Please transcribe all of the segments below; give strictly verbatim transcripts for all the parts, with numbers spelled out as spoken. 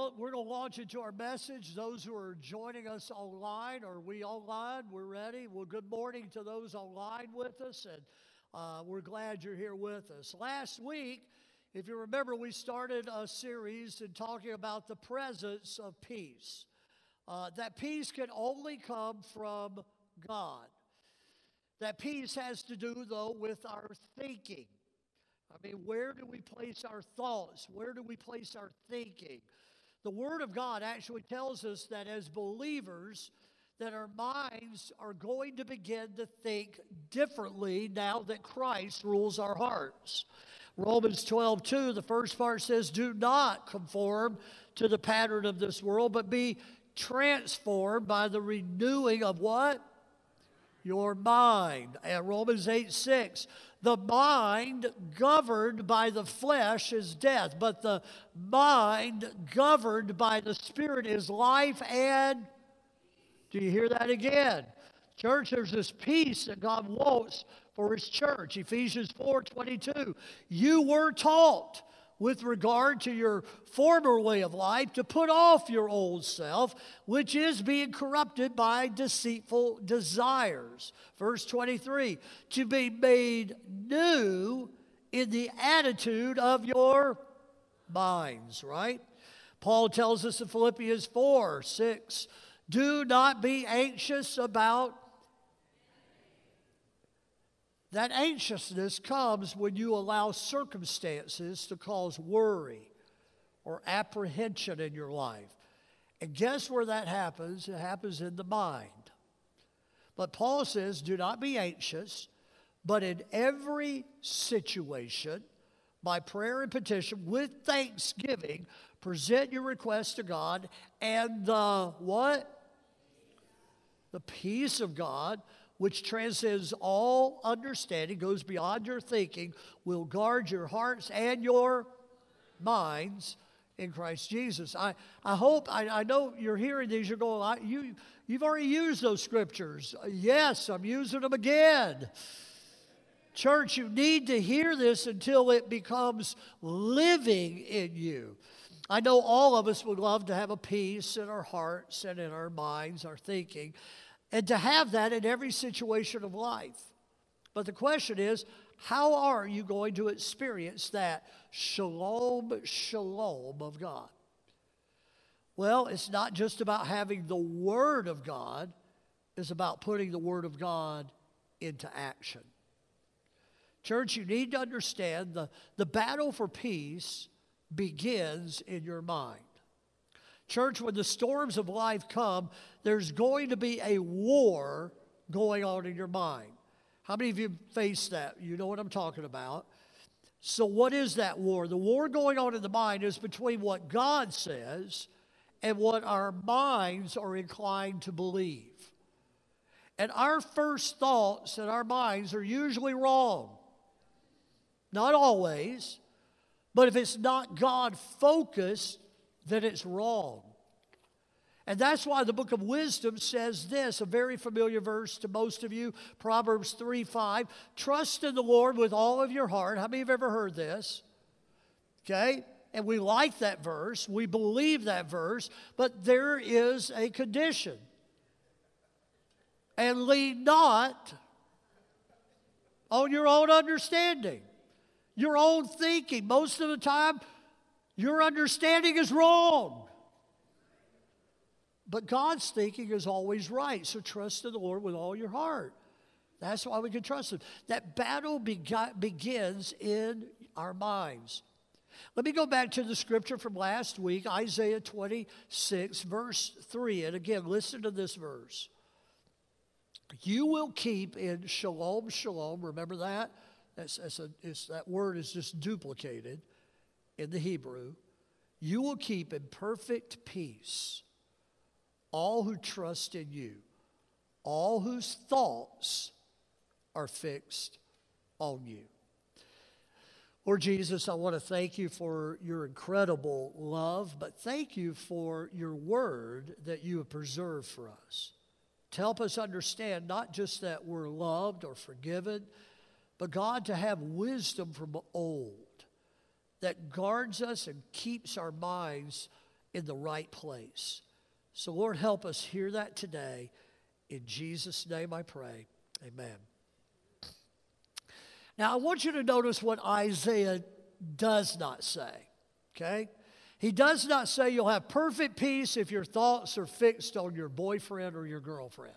Well, we're going to launch into our message. Those who are joining us online, are we online? We're ready. Well, good morning to those online with us, and uh, we're glad you're here with us. Last week, if you remember, we started a series in talking about the presence of peace. Uh, that peace can only come from God. That peace has to do, though, with our thinking. I mean, where do we place our thoughts? Where do we place our thinking? The Word of God actually tells us that as believers, that our minds are going to begin to think differently now that Christ rules our hearts. Romans twelve two, the first part says, do not conform to the pattern of this world, but be transformed by the renewing of what? Your mind. And Romans eight six, the mind governed by the flesh is death, but the mind governed by the Spirit is life and, do you hear that again? Church, there's this peace that God wants for His church. Ephesians four twenty-two, you were taught with regard to your former way of life to put off your old self, which is being corrupted by deceitful desires. Verse twenty-three, to be made new in the attitude of your minds, right? Paul tells us in Philippians four six, do not be anxious about. That anxiousness comes when you allow circumstances to cause worry or apprehension in your life. And guess where that happens? It happens in the mind. But Paul says, do not be anxious, but in every situation, by prayer and petition, with thanksgiving, present your requests to God, and the what? The peace of God, which transcends all understanding, goes beyond your thinking, will guard your hearts and your minds in Christ Jesus. I, I hope, I, I know you're hearing these, you're going, I, you, you've already used those scriptures. Yes, I'm using them again. Church, you need to hear this until it becomes living in you. I know all of us would love to have a peace in our hearts and in our minds, our thinking, and to have that in every situation of life. But the question is, how are you going to experience that shalom, shalom of God? Well, it's not just about having the Word of God. It's about putting the Word of God into action. Church, you need to understand the, the battle for peace begins in your mind. Church, when the storms of life come, there's going to be a war going on in your mind. How many of you face that? You know what I'm talking about. So what is that war? The war going on in the mind is between what God says and what our minds are inclined to believe. And our first thoughts and our minds are usually wrong. Not always, but if it's not God-focused, then it's wrong. And that's why the book of wisdom says this, a very familiar verse to most of you, Proverbs three five, trust in the Lord with all of your heart. How many have ever heard this? Okay? And we like that verse. We believe that verse. But there is a condition. And lean not on your own understanding, your own thinking. Most of the time, your understanding is wrong. But God's thinking is always right. So trust in the Lord with all your heart. That's why we can trust Him. That battle beg- begins in our minds. Let me go back to the scripture from last week, Isaiah twenty-six, verse three. And again, listen to this verse. You will keep in shalom, shalom. Remember that? That's, that's a, it's, that word is just duplicated in the Hebrew. You will keep in perfect peace all who trust in you, all whose thoughts are fixed on you. Lord Jesus, I want to thank you for your incredible love, but thank you for your word that you have preserved for us. To help us understand not just that we're loved or forgiven, but God, to have wisdom from old that guards us and keeps our minds in the right place. So Lord, help us hear that today. In Jesus' name I pray. Amen. Now I want you to notice what Isaiah does not say, okay? He does not say you'll have perfect peace if your thoughts are fixed on your boyfriend or your girlfriend.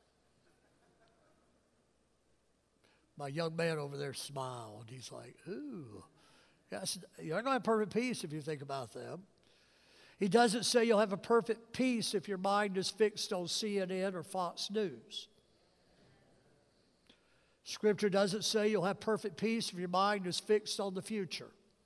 My young man over there smiled. He's like, ooh. Yes, you're not going to have perfect peace if you think about them. He doesn't say you'll have a perfect peace if your mind is fixed on C N N or Fox News. Scripture doesn't say you'll have perfect peace if your mind is fixed on the future.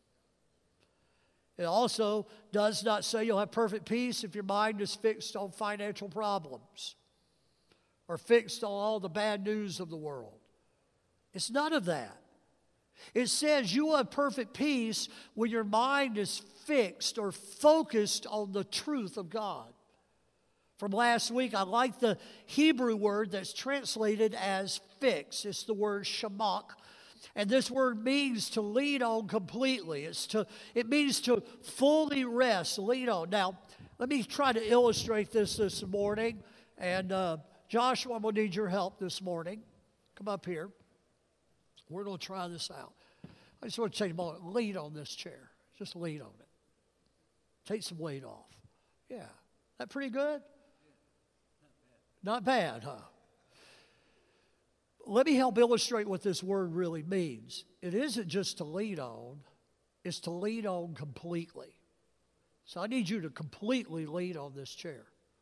It also does not say you'll have perfect peace if your mind is fixed on financial problems or fixed on all the bad news of the world. It's none of that. It says you will have perfect peace when your mind is fixed or focused on the truth of God. From last week, I like the Hebrew word that's translated as fix. It's the word shamak. And this word means to lean on completely. It's to, it means to fully rest, lean on. Now, let me try to illustrate this this morning. And uh, Joshua, I'm going to need your help this morning. Come up here. We're going to try this out. I just want to take a moment. Lean on this chair. Just lean on it. Take some weight off. Yeah. That pretty good? Not bad, huh? Let me help illustrate what this word really means. It isn't just to lean on. It's to lean on completely. So I need you to completely lean on this chair.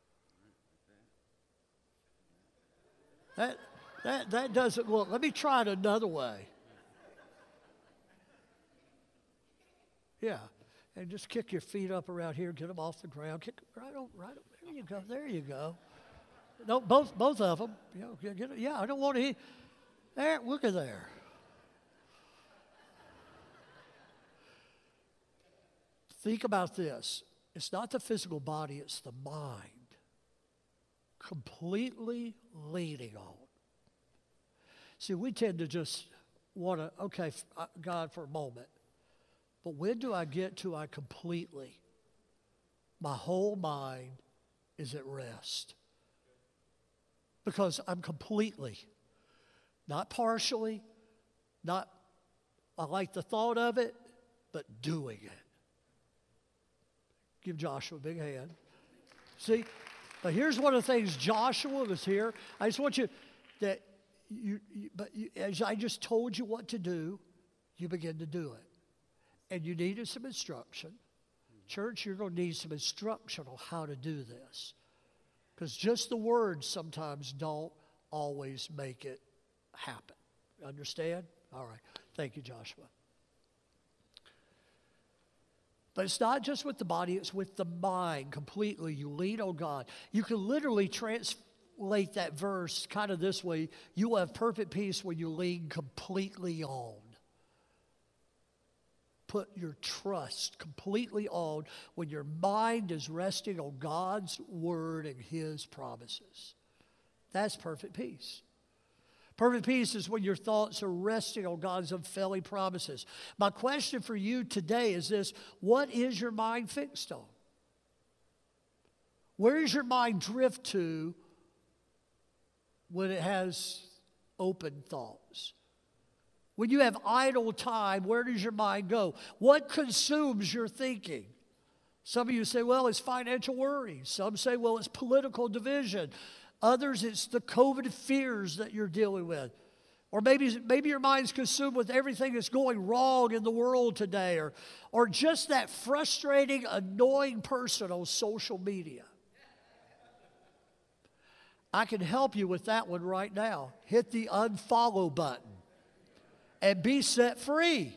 That, that, that doesn't look. Let me try it another way. Yeah. And just kick your feet up around here. Get them off the ground. Kick them right on, right on. There you go. There you go. No, both both of them. You know, get, get, yeah, I don't want to hear. There, look at there. Think about this. It's not the physical body, it's the mind. Completely leaning on. See, we tend to just want to, okay, God, for a moment. But when do I get to I completely? My whole mind is at rest. Because I'm completely, not partially, not, I like the thought of it, but doing it. Give Joshua a big hand. See, but here's one of the things Joshua was here. I just want you, that you, you but you, as I just told you what to do, you begin to do it. And you needed some instruction. Church, you're going to need some instruction on how to do this. Because just the words sometimes don't always make it happen. Understand? All right. Thank you, Joshua. But it's not just with the body, it's with the mind completely. You lean on God. You can literally translate that verse kind of this way. You will have perfect peace when you lean completely on. Put your trust completely on when your mind is resting on God's word and his promises. That's perfect peace. Perfect peace is when your thoughts are resting on God's unfailing promises. My question for you today is this: what is your mind fixed on? Where does your mind drift to when it has open thoughts? When you have idle time, where does your mind go? What consumes your thinking? Some of you say, well, it's financial worries. Some say, well, it's political division. Others, it's the COVID fears that you're dealing with. Or maybe, maybe your mind's consumed with everything that's going wrong in the world today. Or, or just that frustrating, annoying person on social media. I can help you with that one right now. Hit the unfollow button. And be set free.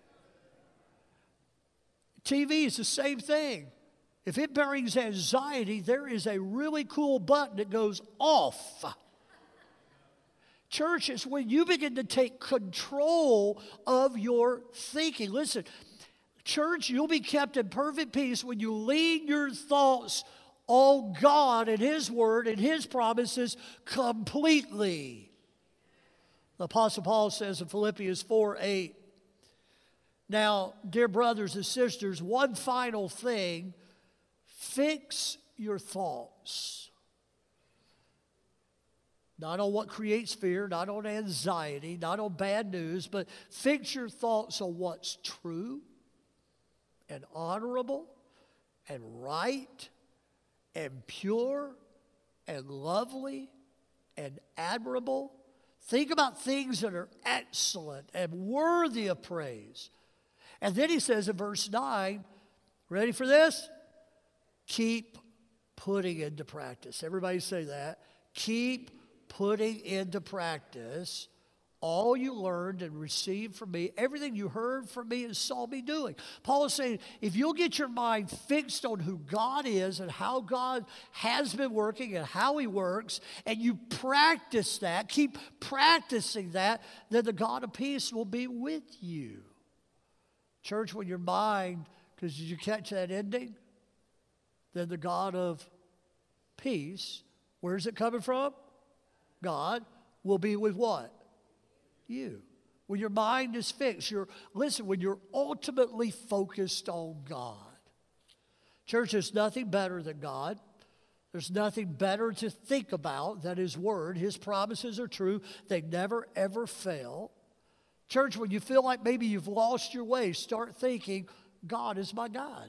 T V is the same thing. If it brings anxiety, there is a really cool button that goes off. Church, is when you begin to take control of your thinking. Listen, church, you'll be kept in perfect peace when you lean your thoughts on God and his word and his promises completely. The Apostle Paul says in Philippians four eight, now, dear brothers and sisters, one final thing, Fix your thoughts. Not on what creates fear, not on anxiety, not on bad news, but fix your thoughts on what's true and honorable and right and pure and lovely and admirable. Think about things that are excellent and worthy of praise. And then he says in verse nine, ready for this? Keep putting into practice. Everybody say that. Keep putting into practice all you learned and received from me, everything you heard from me and saw me doing. Paul is saying, if you'll get your mind fixed on who God is and how God has been working and how he works, and you practice that, keep practicing that, then the God of peace will be with you. Church, when your mind, because did you catch that ending? Then the God of peace, where's it coming from? God will be with what? You. When your mind is fixed, you're, listen, when you're ultimately focused on God. Church, there's nothing better than God. There's nothing better to think about than his word. His promises are true. They never, ever fail. Church, when you feel like maybe you've lost your way, start thinking, God is my God.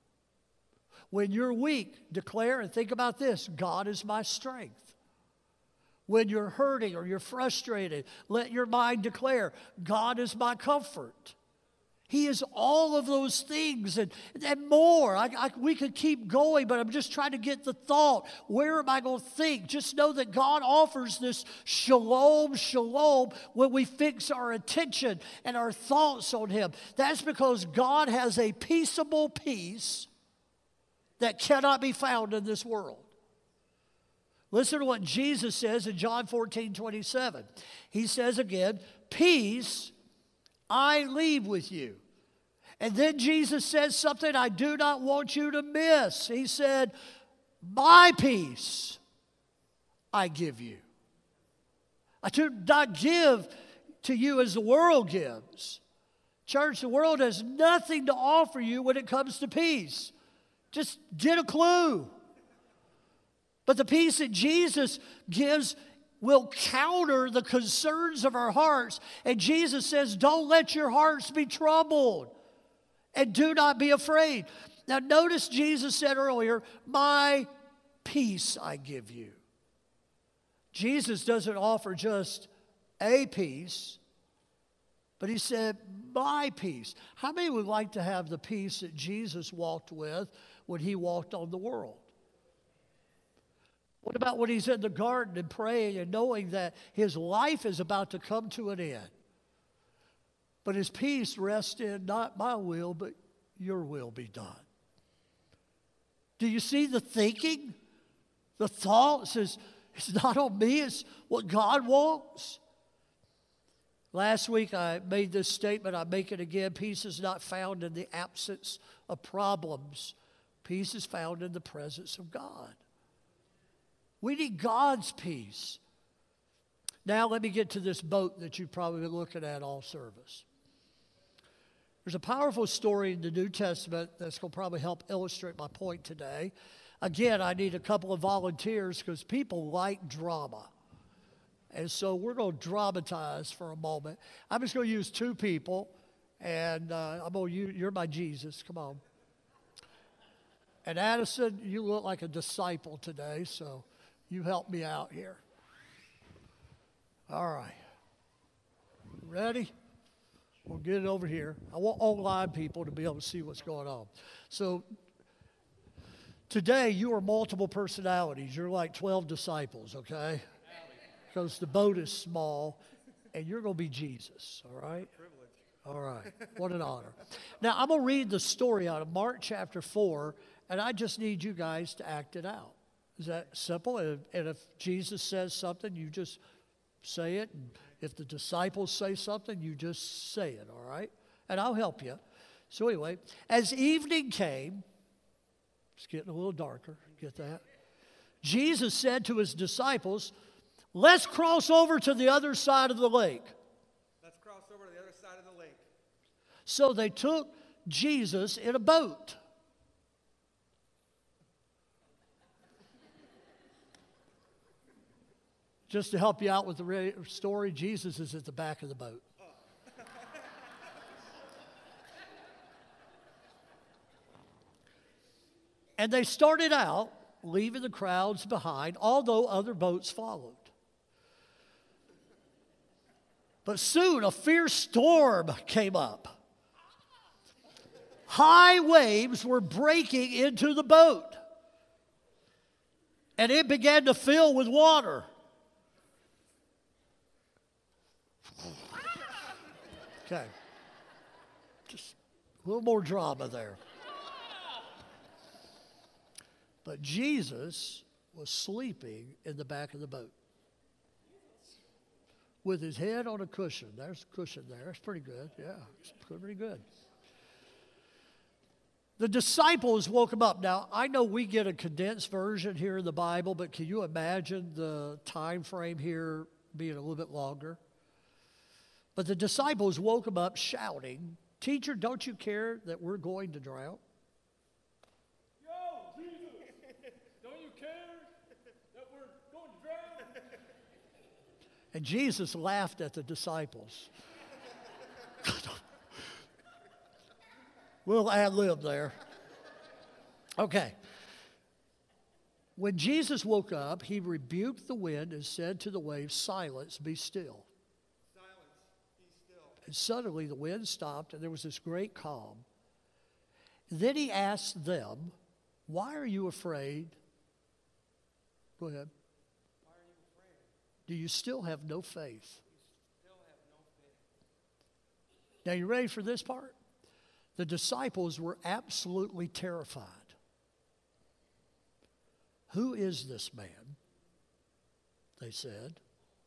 When you're weak, declare and think about this, God is my strength. When you're hurting or you're frustrated, let your mind declare, God is my comfort. He is all of those things and, and more. I, I, we could keep going, but I'm just trying to get the thought. Where am I going to think? Just know that God offers this shalom, shalom when we fix our attention and our thoughts on him. That's because God has a peaceable peace that cannot be found in this world. Listen to what Jesus says in John fourteen twenty-seven. He says again, peace I leave with you. And then Jesus says something I do not want you to miss. He said, my peace I give you. I do not give to you as the world gives. Church, the world has nothing to offer you when it comes to peace. Just get a clue. But the peace that Jesus gives will counter the concerns of our hearts. And Jesus says, don't let your hearts be troubled. And do not be afraid. Now notice Jesus said earlier, my peace I give you. Jesus doesn't offer just a peace, but he said, my peace. How many would like to have the peace that Jesus walked with when he walked on the world? What about when he's in the garden and praying and knowing that his life is about to come to an end? But his peace rests in not my will, but your will be done. Do you see the thinking? The thoughts is it's not on me, it's what God wants. Last week I made this statement, I make it again. Peace is not found in the absence of problems. Peace is found in the presence of God. We need God's peace. Now let me get to this boat that you've probably been looking at all service. There's a powerful story in the New Testament that's going to probably help illustrate my point today. Again, I need a couple of volunteers because people like drama. And so we're going to dramatize for a moment. I'm just going to use two people, and uh, I'm going to use, you're my Jesus. Come on. And Addison, you look like a disciple today, so you help me out here. All right. Ready? We'll get it over here. I want online people to be able to see what's going on. So today you are multiple personalities. You're like twelve disciples, okay? Because the boat is small, and you're going to be Jesus, all right? All right. What an honor. Now, I'm going to read the story out of Mark chapter four, and I just need you guys to act it out. Is that simple? And, and if Jesus says something, you just say it. And if the disciples say something, you just say it, all right? And I'll help you. So anyway, as evening came, it's getting a little darker, get that? Jesus said to his disciples, let's cross over to the other side of the lake. Let's cross over to the other side of the lake. So they took Jesus in a boat. Just to help you out with the re- story, Jesus is at the back of the boat. And they started out, leaving the crowds behind, although other boats followed. But soon a fierce storm came up. High waves were breaking into the boat, and it began to fill with water. Okay. Just a little more drama there. But Jesus was sleeping in the back of the boat with his head on a cushion. There's a cushion there. It's pretty good. Yeah, it's pretty good. The disciples woke him up. Now, I know we get a condensed version here in the Bible, but can you imagine the time frame here being a little bit longer? But the disciples woke him up shouting, "Teacher, don't you care that we're going to drown?" Yo, Jesus, don't you care that we're going to drown? And Jesus laughed at the disciples. We'll ad-lib there. Okay. When Jesus woke up, he rebuked the wind and said to the waves, "Silence, be still." Silence, be still. And suddenly the wind stopped and there was this great calm. Then he asked them, "Why are you afraid?" Go ahead. Why are you afraid? Do you still have no faith? You still have no faith. Now, you ready for this part? The disciples were absolutely terrified. "Who is this man?" they said.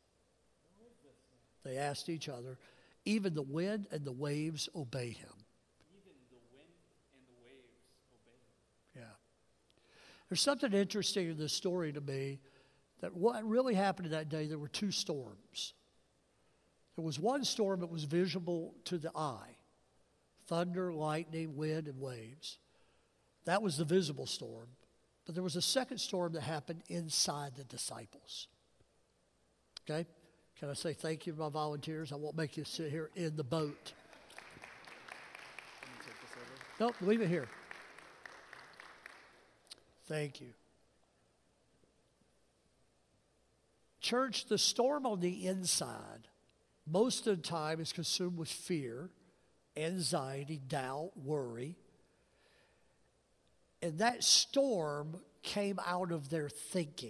They asked each other. Even the wind and the waves obey him. Even the wind and the waves obey him. Yeah. There's something interesting in this story to me, that what really happened that day, there were two storms. There was one storm that was visible to the eye. Thunder, lightning, wind, and waves. That was the visible storm. But there was a second storm that happened inside the disciples. Okay? Can I say thank you to my volunteers? I won't make you sit here in the boat. Can you take this over? Nope, leave it here. Thank you. Church, the storm on the inside, most of the time is consumed with fear, anxiety, doubt, worry. And that storm came out of their thinking.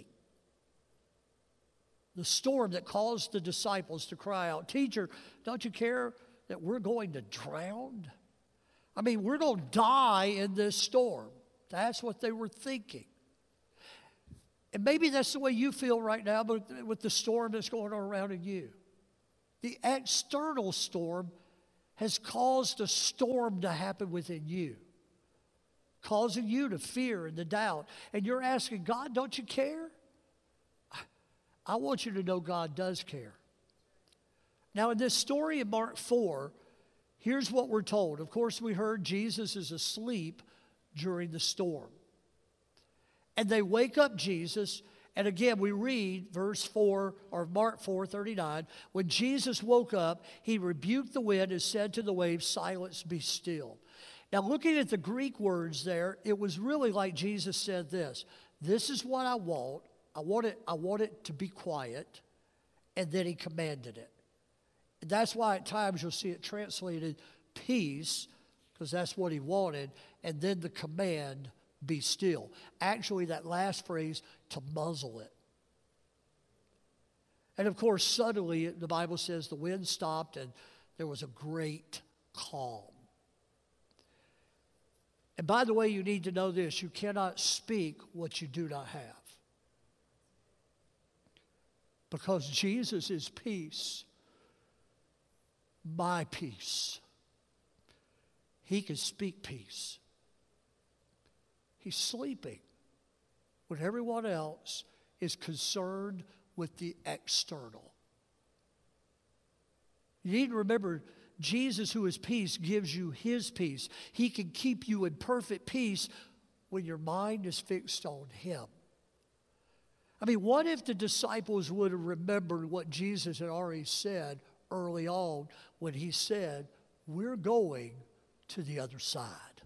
The storm that caused the disciples to cry out, "Teacher, don't you care that we're going to drown? I mean, we're going to die in this storm." That's what they were thinking. And maybe that's the way you feel right now, but with the storm that's going on around in you. The external storm has caused a storm to happen within you, causing you to fear and to doubt. And you're asking, "God, don't you care?" I want you to know God does care. Now, in this story in Mark four, here's what we're told. Of course, we heard Jesus is asleep during the storm. And they wake up Jesus. And again, we read verse four, or Mark four thirty-nine. When Jesus woke up, he rebuked the wind and said to the waves, "Silence, be still." Now, looking at the Greek words there, it was really like Jesus said this. This is what I want. I want it, I want it to be quiet. And then he commanded it. And that's why at times you'll see it translated peace, because that's what he wanted. And then the command, be still. Actually, that last phrase, to muzzle it. And of course, suddenly, the Bible says the wind stopped and there was a great calm. And by the way, you need to know this. You cannot speak what you do not have. Because Jesus is peace, my peace. He can speak peace. He's sleeping when everyone else is concerned with the external. You need to remember, Jesus, who is peace, gives you his peace. He can keep you in perfect peace when your mind is fixed on him. I mean, what if the disciples would have remembered what Jesus had already said early on when he said, we're going to the other side?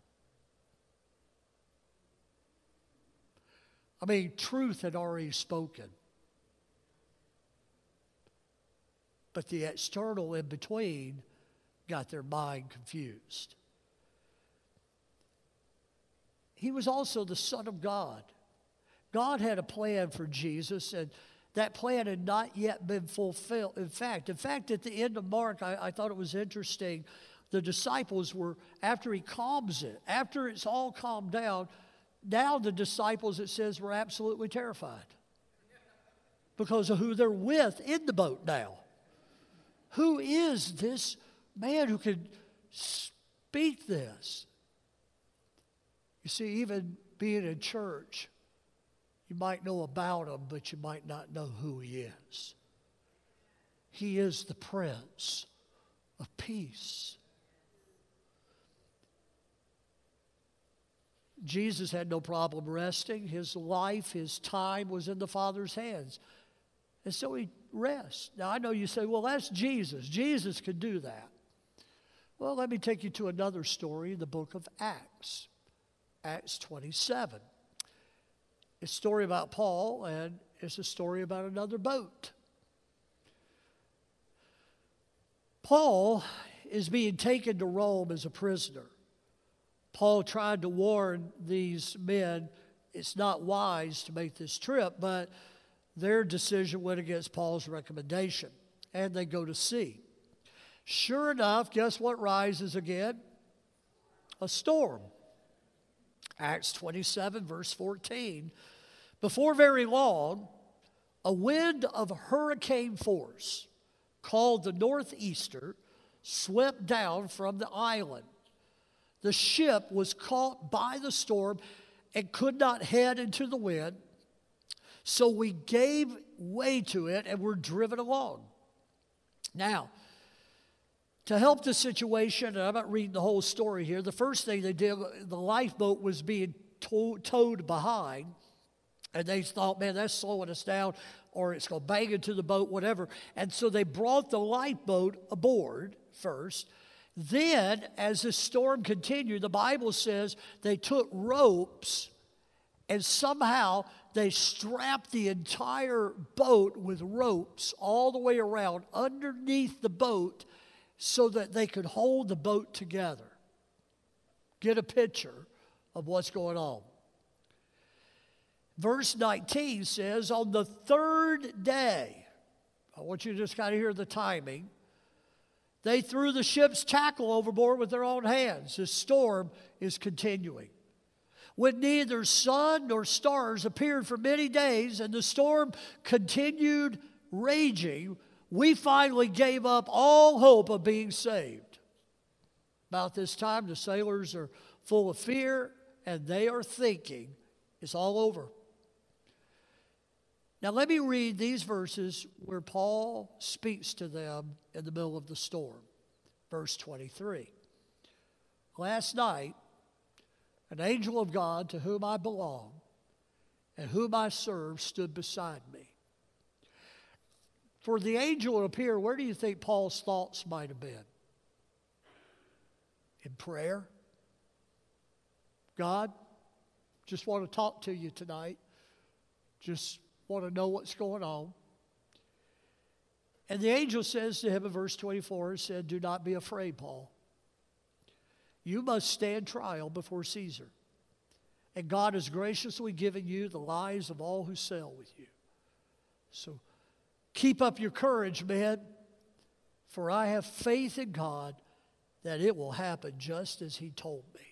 I mean, truth had already spoken. But the external in between got their mind confused. He was also the Son of God. God had a plan for Jesus, and that plan had not yet been fulfilled. In fact, in fact, at the end of Mark, I, I thought it was interesting. The disciples were, after he calms it, after it's all calmed down, now the disciples, it says, were absolutely terrified because of who they're with in the boat now. Who is this man who can speak this? You see, even being in church, you might know about him, but you might not know who he is. He is the Prince of Peace. Jesus had no problem resting. His life, his time was in the Father's hands. And so he rests. Now, I know you say, well, that's Jesus. Jesus could do that. Well, let me take you to another story in the book of Acts. Acts twenty-seven. It's a story about Paul, and it's a story about another boat. Paul is being taken to Rome as a prisoner. Paul tried to warn these men, it's not wise to make this trip, but their decision went against Paul's recommendation, and they go to sea. Sure enough, guess what rises again? A storm. Acts twenty-seven, verse fourteen. Before very long, a wind of hurricane force, called the Northeaster, swept down from the island. The ship was caught by the storm and could not head into the wind, so we gave way to it and were driven along. Now, to help the situation, and I'm not reading the whole story here, the first thing they did, the lifeboat was being tow- towed behind, and they thought, man, that's slowing us down, or it's going to bang into the boat, whatever. And so they brought the lifeboat aboard first. Then, as the storm continued, the Bible says they took ropes and somehow they strapped the entire boat with ropes all the way around underneath the boat so that they could hold the boat together. Get a picture of what's going on. Verse nineteen says, on the third day, I want you to just kind of hear the timing, they threw the ship's tackle overboard with their own hands. The storm is continuing. When neither sun nor stars appeared for many days and the storm continued raging, we finally gave up all hope of being saved. About this time, the sailors are full of fear and they are thinking it's all over. Now let me read these verses where Paul speaks to them in the middle of the storm. Verse twenty-three. Last night, an angel of God to whom I belong and whom I serve stood beside me. For the angel to appear, where do you think Paul's thoughts might have been? In prayer? God, just want to talk to you tonight. Just want to know what's going on. And the angel says to him in verse twenty-four, said, do not be afraid, Paul. You must stand trial before Caesar. And God has graciously given you the lives of all who sail with you. So keep up your courage, man, for I have faith in God that it will happen just as he told me.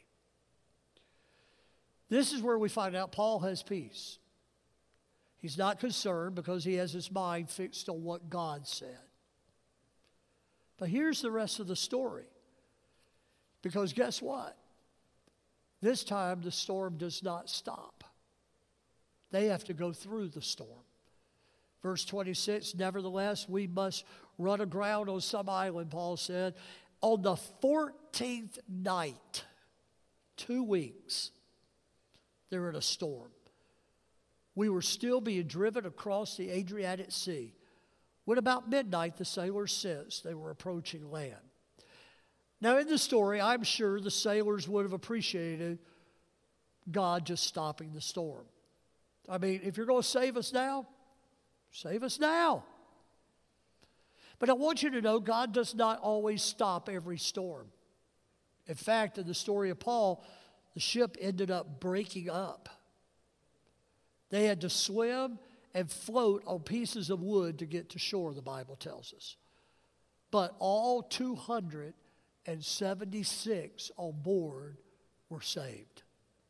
This is where we find out Paul has peace. He's not concerned because he has his mind fixed on what God said. But here's the rest of the story. Because guess what? This time the storm does not stop. They have to go through the storm. Verse twenty-six, nevertheless, we must run aground on some island, Paul said. On the fourteenth night, two weeks, they're in a storm. We were still being driven across the Adriatic Sea. When about midnight, the sailors sensed they were approaching land. Now, in the story, I'm sure the sailors would have appreciated God just stopping the storm. I mean, if you're going to save us now, save us now. But I want you to know God does not always stop every storm. In fact, in the story of Paul, the ship ended up breaking up. They had to swim and float on pieces of wood to get to shore, the Bible tells us. But all two hundred seventy-six on board were saved.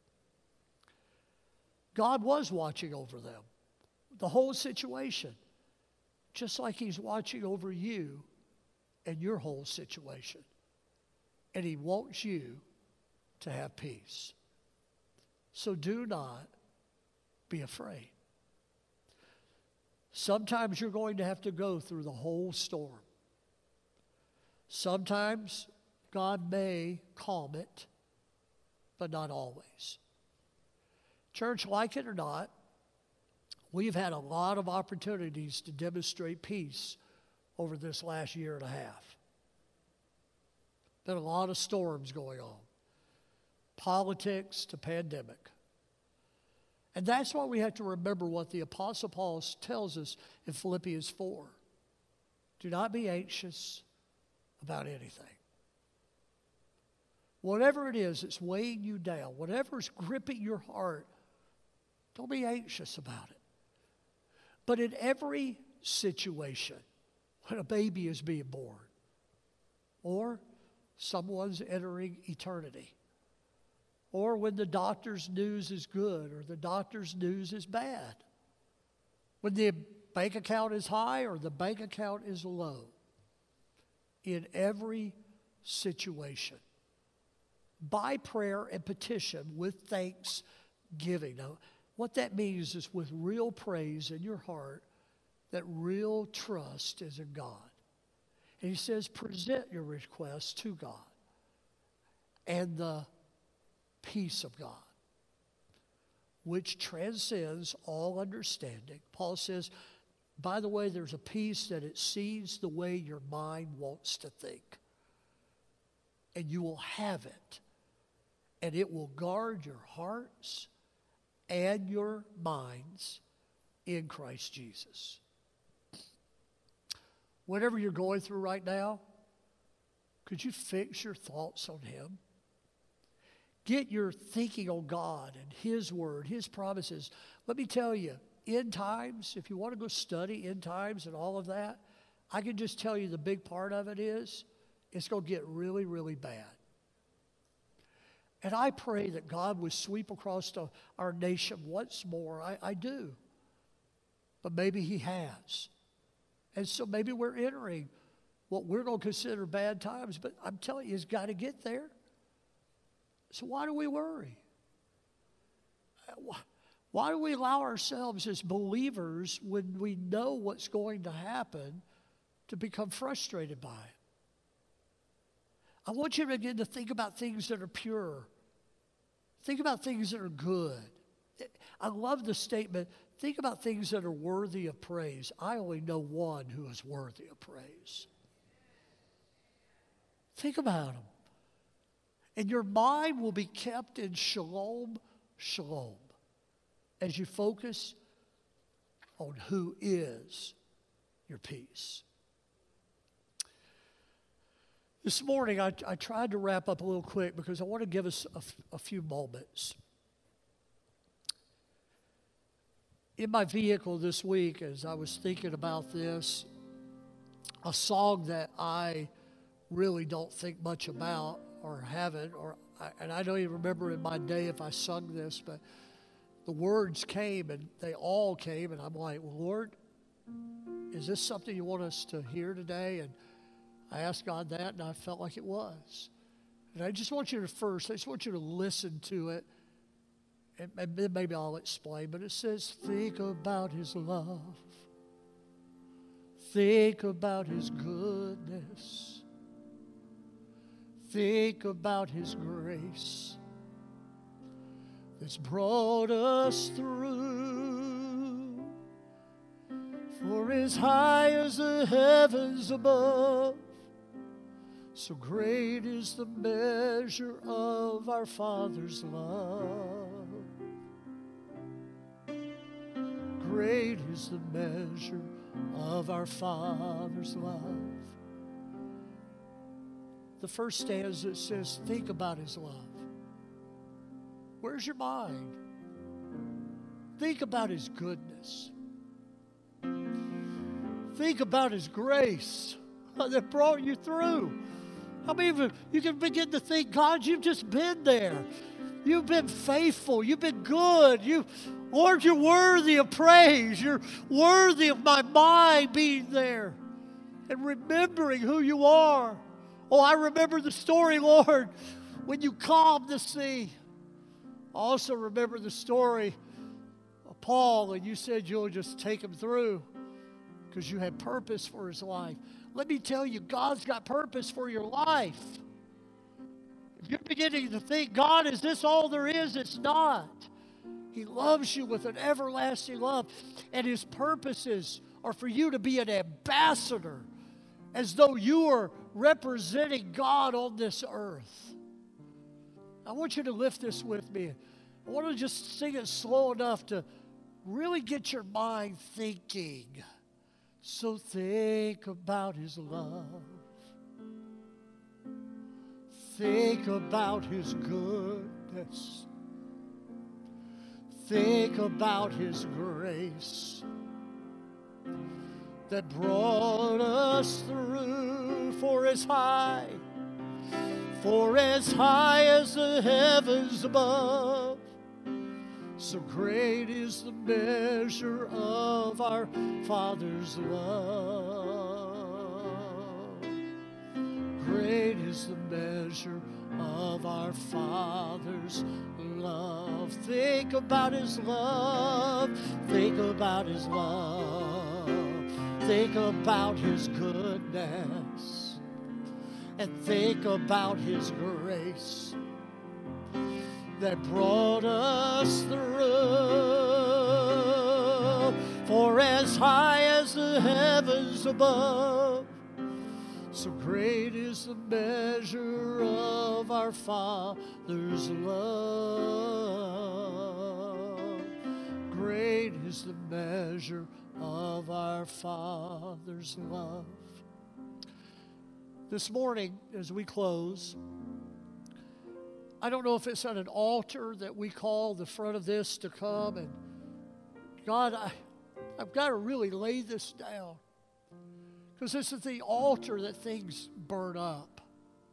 God was watching over them, the whole situation, just like He's watching over you and your whole situation. And He wants you to have peace. So do not be afraid. Sometimes you're going to have to go through the whole storm. Sometimes God may calm it, but not always. Church, like it or not, we've had a lot of opportunities to demonstrate peace over this last year and a half. Been a lot of storms going on. Politics to pandemic. And that's why we have to remember what the Apostle Paul tells us in Philippians four. Do not be anxious about anything. Whatever it is that's weighing you down, whatever's gripping your heart, don't be anxious about it. But in every situation, when a baby is being born, or someone's entering eternity, or when the doctor's news is good or the doctor's news is bad, when the bank account is high or the bank account is low, in every situation, by prayer and petition with thanksgiving. Now, what that means is with real praise in your heart, that real trust is in God. And He says, present your requests to God. And the peace of God, which transcends all understanding. Paul says, by the way, there's a peace that exceeds the way your mind wants to think. And you will have it. And it will guard your hearts and your minds in Christ Jesus. Whatever you're going through right now, could you fix your thoughts on Him? Get your thinking on God and His Word, His promises. Let me tell you, end times, if you want to go study end times and all of that, I can just tell you the big part of it is it's going to get really, really bad. And I pray that God would sweep across to our nation once more. I, I do. But maybe He has. And so maybe we're entering what we're going to consider bad times. But I'm telling you, it's got to get there. So why do we worry? Why do we allow ourselves as believers, when we know what's going to happen, to become frustrated by it? I want you to begin to think about things that are pure. Think about things that are good. I love the statement, think about things that are worthy of praise. I only know one who is worthy of praise. Think about them. And your mind will be kept in shalom, shalom, as you focus on who is your peace. This morning, I, I tried to wrap up a little quick because I want to give us a, f- a few moments. In my vehicle this week, as I was thinking about this, a song that I really don't think much about or haven't, or I, and I don't even remember in my day if I sung this, but the words came and they all came, and I'm like, Lord, is this something you want us to hear today? And I asked God that, and I felt like it was. And I just want you to first, I just want you to listen to it, and, and then maybe I'll explain. But it says, think about His love. Think about His goodness. Think about His grace that's brought us through. For as high as the heavens above, so great is the measure of our Father's love. Great is the measure of our Father's love. The first stanza says, think about His love. Where's your mind? Think about His goodness. Think about His grace that brought you through. I mean, you can begin to think, God, you've just been there. You've been faithful. You've been good. You, Lord, you're worthy of praise. You're worthy of my mind being there and remembering who you are. Oh, I remember the story, Lord, when you calmed the sea. I also remember the story of Paul, and you said you'll just take him through because you had purpose for his life. Let me tell you, God's got purpose for your life. If you're beginning to think, God, is this all there is? It's not. He loves you with an everlasting love. And His purposes are for you to be an ambassador, as though you are representing God on this earth. I want you to lift this with me. I want to just sing it slow enough to really get your mind thinking. So think about His love. Think about His goodness. Think about His grace that brought us through. For as high, for as high as the heavens above, so great is the measure of our Father's love. Great is the measure of our Father's love. Think about His love. Think about His love. Think about His goodness. And think about His grace that brought us through. For as high as the heavens above, so great is the measure of our Father's love. Great is the measure of our Father's love. This morning, as we close, I don't know if it's at an altar that we call the front of this to come and, God, I, I've got to really lay this down. Because this is the altar that things burn up.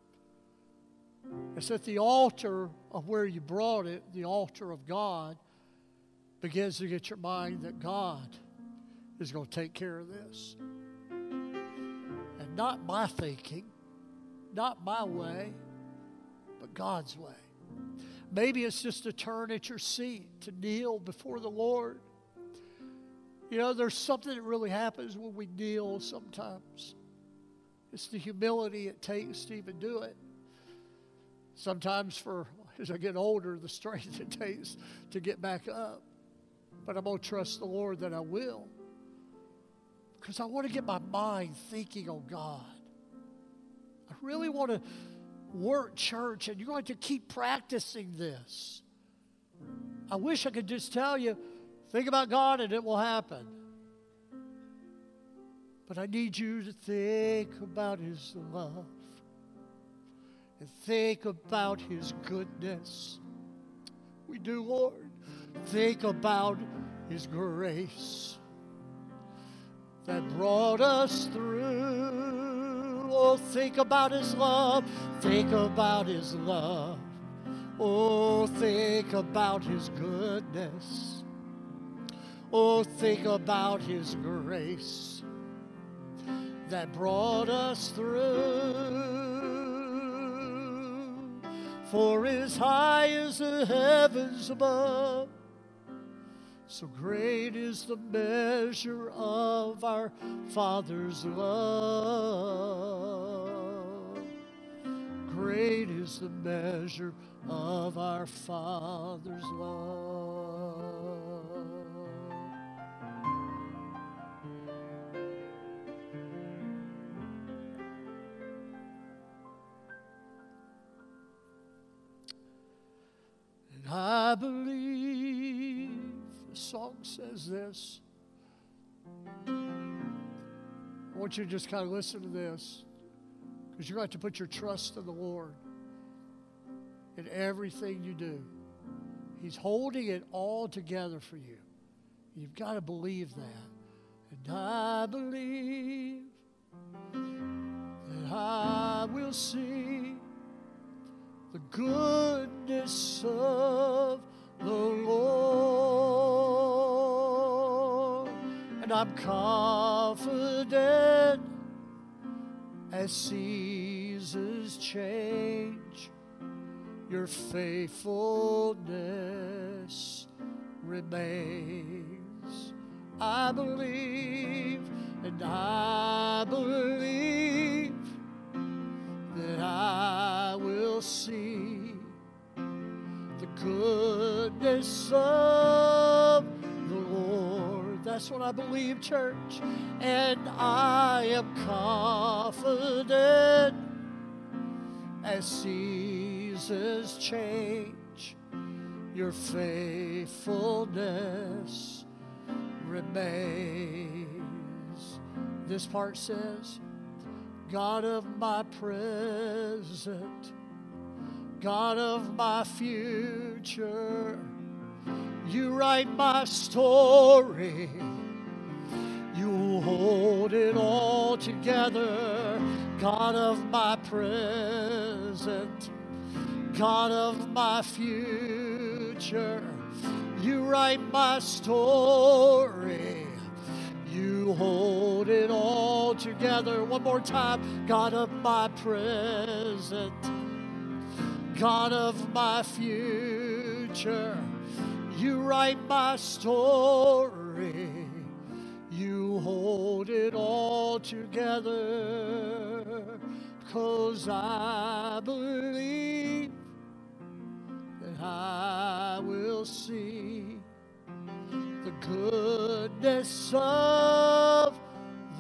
It's at the altar of where you brought it, the altar of God, begins to get your mind that God is going to take care of this. And not my thinking, not my way, but God's way. Maybe it's just a turn at your seat to kneel before the Lord. You know, there's something that really happens when we kneel sometimes. It's the humility it takes to even do it. Sometimes for, as I get older, the strength it takes to get back up. But I'm going to trust the Lord that I will. Because I want to get my mind thinking on God. I really want to work church, and you're going to keep practicing this. I wish I could just tell you, think about God and it will happen. But I need you to think about His love and think about His goodness. We do, Lord. Think about His grace that brought us through. Oh, think about His love. Think about His love. Oh, think about His goodness. Oh, think about His grace that brought us through. For as high as the heavens above, so great is the measure of our Father's love. Great is the measure of our Father's love. The song says this. I want you to just kind of listen to this, because you're going to have to put your trust in the Lord in everything you do. He's holding it all together for you. You've got to believe that. And I believe that I will see the goodness of the Lord. And I'm confident as seasons change, your faithfulness remains. I believe, and I believe that I will see the goodness of the Lord. That's what I believe, church. And I am confident as seasons change, your faithfulness remains. This part says, God of my present, God of my future, you write my story. You hold it all together. God of my present, God of my future, you write my story. You hold it all together. One more time. God of my present, God of my future, you write my story. You hold it all together, 'cause I believe that I will see the goodness of the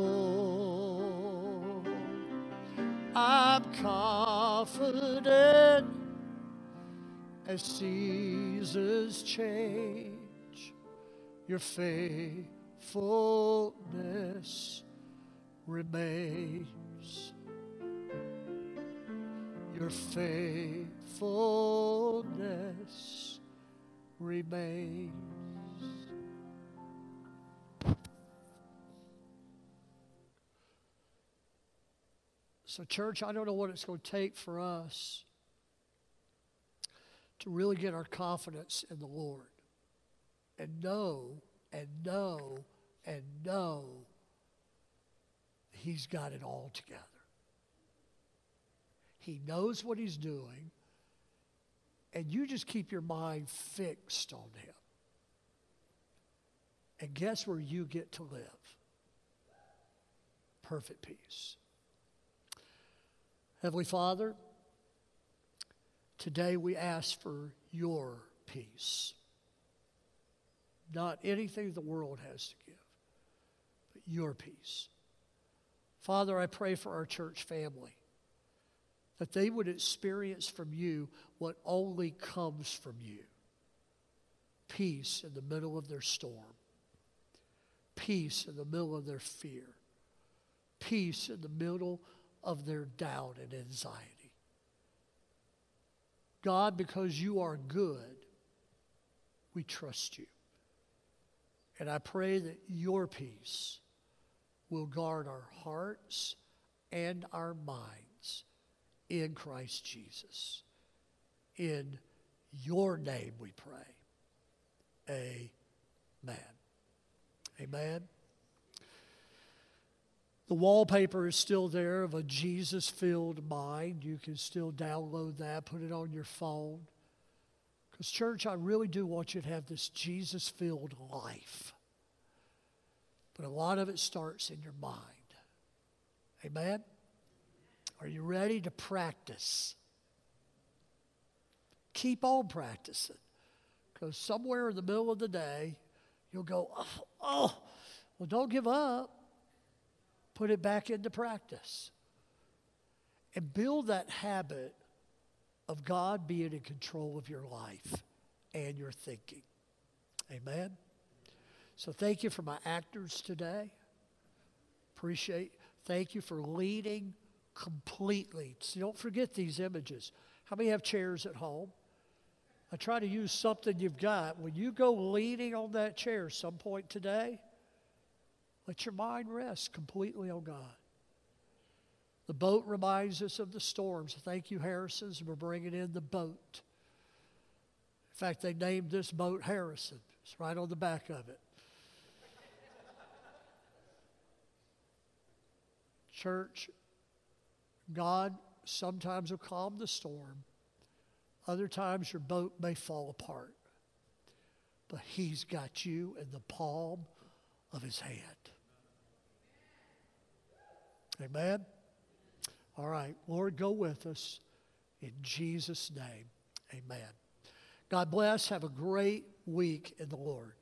Lord. I'm confident as seasons change, your faithfulness remains. Your faithfulness remains. So, church, I don't know what it's going to take for us to really get our confidence in the Lord and know and know and know He's got it all together. He knows what He's doing, and you just keep your mind fixed on Him. And guess where you get to live? Perfect peace. Heavenly Father, today we ask for your peace. Not anything the world has to give, but your peace. Father, I pray for our church family, that they would experience from you what only comes from you. Peace in the middle of their storm. Peace in the middle of their fear. Peace in the middle of their doubt and anxiety. God, because you are good, we trust you. And I pray that your peace will guard our hearts and our minds in Christ Jesus. In your name we pray. Amen. Amen. The wallpaper is still there of a Jesus-filled mind. You can still download that, put it on your phone. Because, church, I really do want you to have this Jesus-filled life. But a lot of it starts in your mind. Amen? Are you ready to practice? Keep on practicing. Because somewhere in the middle of the day, you'll go, oh, oh, well, don't give up. Put it back into practice. And build that habit of God being in control of your life and your thinking. Amen. So thank you for my actors today. Appreciate. Thank you for leading completely. So don't forget these images. How many have chairs at home? I try to use something you've got. When you go leaning on that chair some point today, let your mind rest completely on God. The boat reminds us of the storms. Thank you, Harrisons, for bringing in the boat. In fact, they named this boat Harrison. It's right on the back of it. Church, God sometimes will calm the storm. Other times your boat may fall apart. But He's got you in the palm of His hand. Amen? All right. Lord, go with us in Jesus' name. Amen. God bless. Have a great week in the Lord.